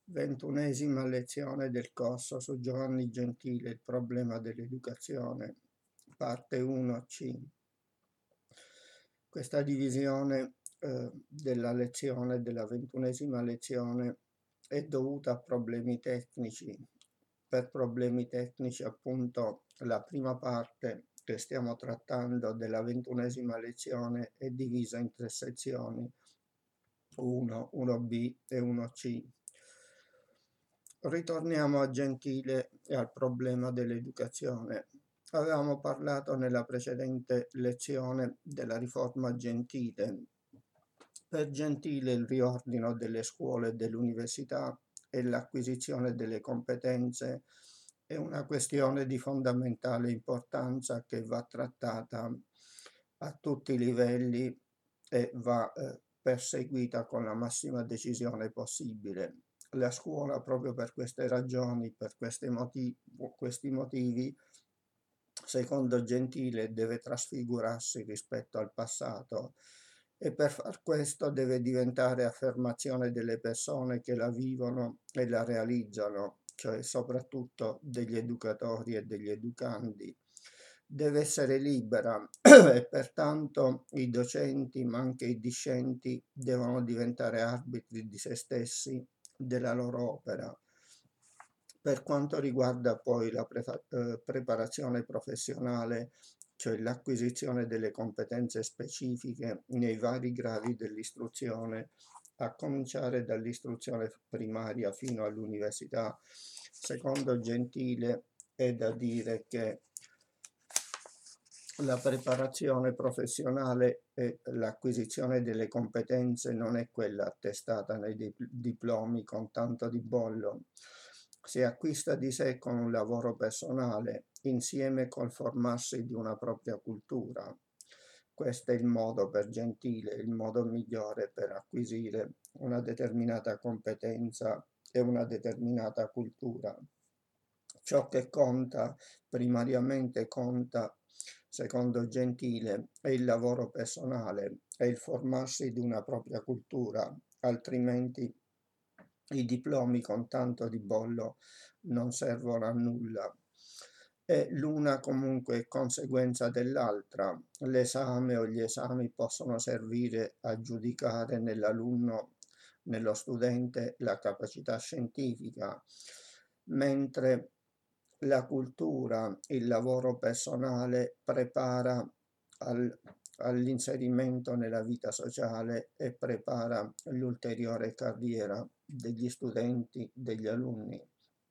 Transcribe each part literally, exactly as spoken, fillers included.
Ventunesima lezione del corso su Giovanni Gentile, il problema dell'educazione, parte uno C. Questa divisione eh, della lezione, della ventunesima lezione, è dovuta a problemi tecnici. Per problemi tecnici, appunto, la prima parte che stiamo trattando della ventunesima lezione è divisa in tre sezioni, uno, uno B e uno C. Ritorniamo a Gentile e al problema dell'educazione. Avevamo parlato nella precedente lezione della riforma Gentile. Per Gentile il riordino delle scuole e dell'università e l'acquisizione delle competenze è una questione di fondamentale importanza che va trattata a tutti i livelli e va eh, perseguita con la massima decisione possibile. La scuola, proprio per queste ragioni, per questi motivi, questi motivi, secondo Gentile, deve trasfigurarsi rispetto al passato e per far questo deve diventare affermazione delle persone che la vivono e la realizzano, cioè soprattutto degli educatori e degli educandi. Deve essere libera e pertanto i docenti, ma anche i discenti, devono diventare arbitri di se stessi, della loro opera. Per quanto riguarda poi la pre- eh, preparazione professionale, cioè l'acquisizione delle competenze specifiche nei vari gradi dell'istruzione, a cominciare dall'istruzione primaria fino all'università, secondo Gentile è da dire che la preparazione professionale e l'acquisizione delle competenze non è quella attestata nei diplomi con tanto di bollo. Si acquista di sé con un lavoro personale, insieme col formarsi di una propria cultura. Questo è il modo per Gentile, il modo migliore per acquisire una determinata competenza e una determinata cultura. Ciò che conta, primariamente conta, secondo Gentile, è il lavoro personale, è il formarsi di una propria cultura, altrimenti i diplomi con tanto di bollo non servono a nulla. E l'una comunque è conseguenza dell'altra. L'esame o gli esami possono servire a giudicare nell'alunno, nello studente, la capacità scientifica, mentre la cultura, il lavoro personale prepara al, all'inserimento nella vita sociale e prepara l'ulteriore carriera degli studenti, degli alunni.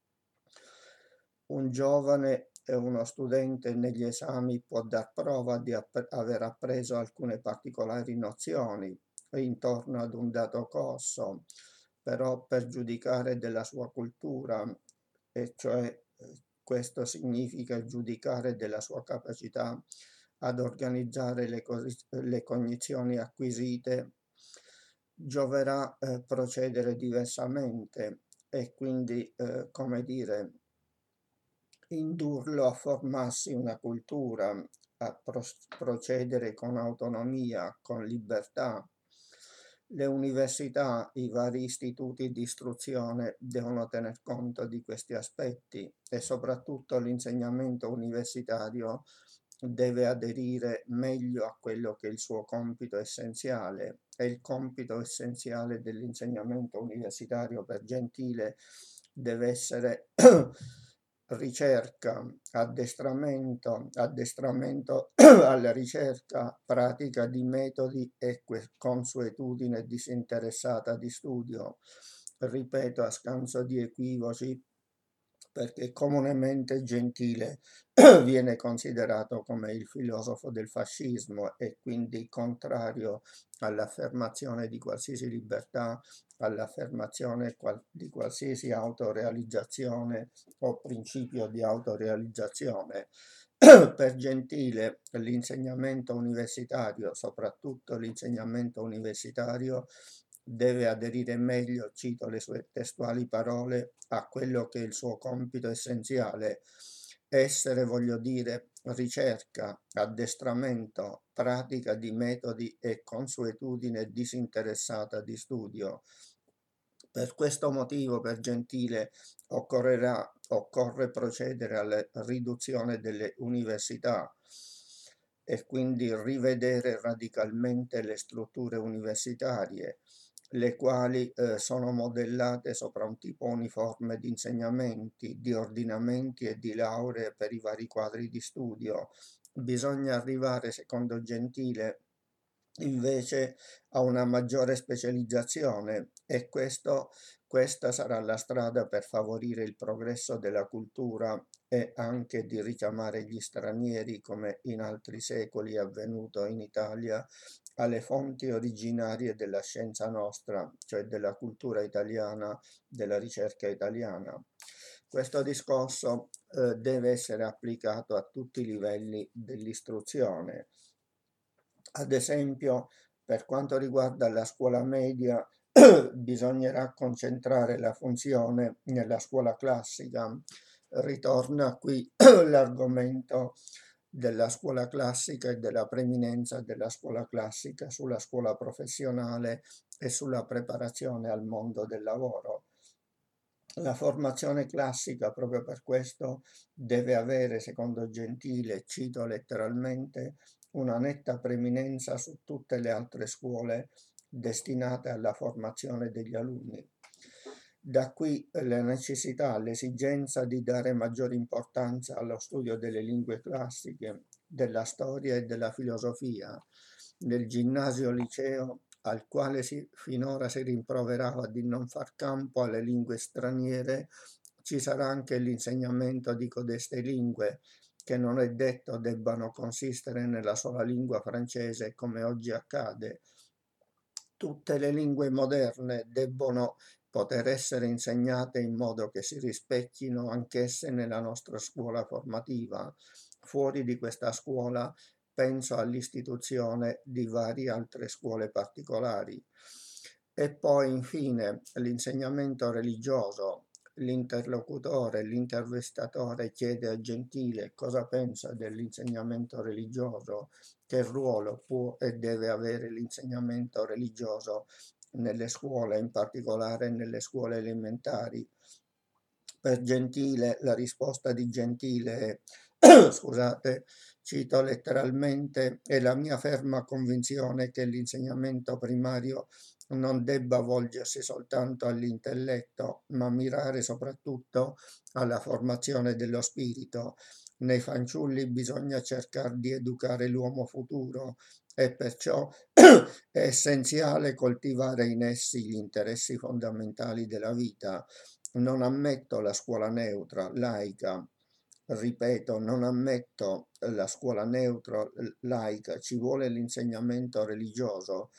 Un giovane e uno studente negli esami può dar prova di app- aver appreso alcune particolari nozioni intorno ad un dato corso, però per giudicare della sua cultura, e cioè questo significa giudicare della sua capacità ad organizzare le, cos- le cognizioni acquisite, gioverà eh, procedere diversamente e quindi, eh, come dire, indurlo a formarsi una cultura, a pro- procedere con autonomia, con libertà. Le università, i vari istituti di istruzione devono tener conto di questi aspetti e soprattutto l'insegnamento universitario deve aderire meglio a quello che è il suo compito essenziale. E il compito essenziale dell'insegnamento universitario per Gentile deve essere ricerca, addestramento, addestramento alla ricerca, pratica di metodi e consuetudine disinteressata di studio. Ripeto a scanso di equivoci, perché comunemente Gentile viene considerato come il filosofo del fascismo e quindi contrario all'affermazione di qualsiasi libertà, all'affermazione di qualsiasi autorealizzazione o principio di autorealizzazione. Per Gentile l'insegnamento universitario, soprattutto l'insegnamento universitario, deve aderire meglio, cito le sue testuali parole, a quello che è il suo compito essenziale, essere, voglio dire, ricerca, addestramento, pratica di metodi e consuetudine disinteressata di studio. Per questo motivo, per Gentile, occorrerà, occorre procedere alla riduzione delle università e quindi rivedere radicalmente le strutture universitarie, le quali eh, sono modellate sopra un tipo uniforme di insegnamenti, di ordinamenti e di lauree per i vari quadri di studio. Bisogna arrivare, secondo Gentile, invece a una maggiore specializzazione e questo, questa sarà la strada per favorire il progresso della cultura e anche di richiamare gli stranieri, come in altri secoli è avvenuto in Italia, alle fonti originarie della scienza nostra, cioè della cultura italiana, della ricerca italiana. Questo discorso eh, deve essere applicato a tutti i livelli dell'istruzione. Ad esempio, per quanto riguarda la scuola media, bisognerà concentrare la funzione nella scuola classica. Ritorna qui l'argomento della scuola classica e della preminenza della scuola classica sulla scuola professionale e sulla preparazione al mondo del lavoro. La formazione classica, proprio per questo, deve avere, secondo Gentile, cito letteralmente, una netta preminenza su tutte le altre scuole destinate alla formazione degli alunni. Da qui la necessità, l'esigenza di dare maggiore importanza allo studio delle lingue classiche, della storia e della filosofia. Nel ginnasio liceo, al quale si, finora si rimproverava di non far campo alle lingue straniere, ci sarà anche l'insegnamento di codeste lingue, che non è detto debbano consistere nella sola lingua francese come oggi accade. Tutte le lingue moderne debbono poter essere insegnate in modo che si rispecchino anch'esse nella nostra scuola formativa. Fuori di questa scuola penso all'istituzione di varie altre scuole particolari. E poi infine l'insegnamento religioso. L'interlocutore, l'intervistatore chiede a Gentile cosa pensa dell'insegnamento religioso, che ruolo può e deve avere l'insegnamento religioso nelle scuole, in particolare nelle scuole elementari. Per Gentile, la risposta di Gentile è, scusate, cito letteralmente, è la mia ferma convinzione che l'insegnamento primario non debba volgersi soltanto all'intelletto, ma mirare soprattutto alla formazione dello spirito. Nei fanciulli bisogna cercare di educare l'uomo futuro e perciò è essenziale coltivare in essi gli interessi fondamentali della vita. Non ammetto la scuola neutra, laica, ripeto, non ammetto la scuola neutra, laica, ci vuole l'insegnamento religioso.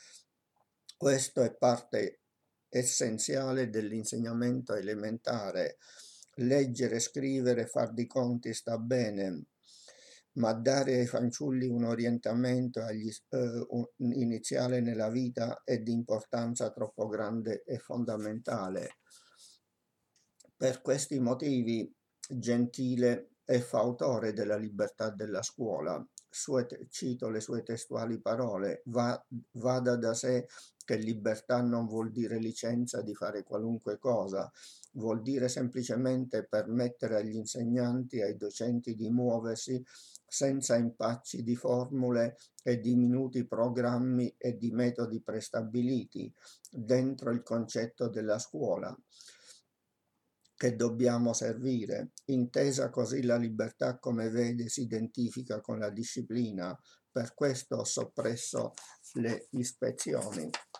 Questo è parte essenziale dell'insegnamento elementare. Leggere, scrivere, far di conti sta bene, ma dare ai fanciulli un orientamento agli, eh, un, iniziale nella vita è di importanza troppo grande e fondamentale. Per questi motivi Gentile è fautore della libertà della scuola. Sue, cito le sue testuali parole: Va, vada da sé che libertà non vuol dire licenza di fare qualunque cosa, vuol dire semplicemente permettere agli insegnanti e ai docenti di muoversi senza impacci di formule e di minuti programmi e di metodi prestabiliti dentro il concetto della scuola che dobbiamo servire. Intesa così la libertà, come vede, si identifica con la disciplina. Per questo ho soppresso le ispezioni.